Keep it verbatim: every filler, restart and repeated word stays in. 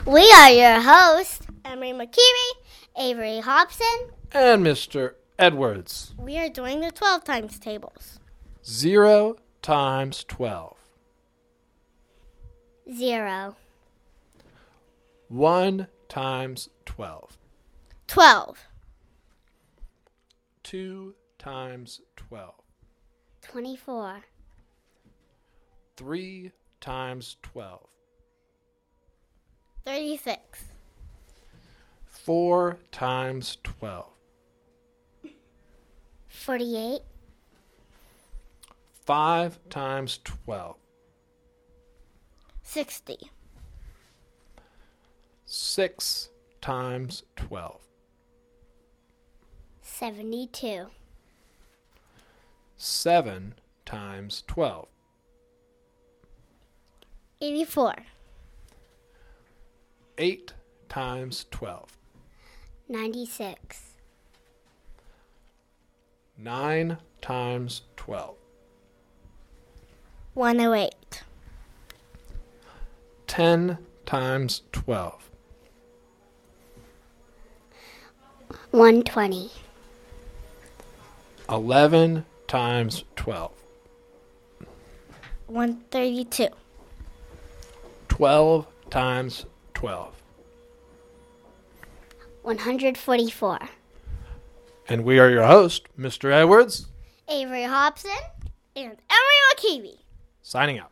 We are your hosts, Emery McKeary, Avery Hobson, and Mister Edwards. We are doing the twelve times tables. Zero times twelve. Zero. One times twelve. Twelve. Two times twelve. Twenty-four. Three times twelve. Thirty-six. Four times twelve. Forty-eight. Five times twelve. Sixty. Six times twelve. Seventy-two. Seven times twelve. Eighty-four. Eight times twelve. Ninety-six. Nine times twelve. One oh eight. Ten times twelve. One twenty. Eleven times twelve. One thirty-two. Twelve times twelve. One hundred forty-four. And we are your host, Mister Edwards, Avery Hobson, and Emery McKeary. signing out.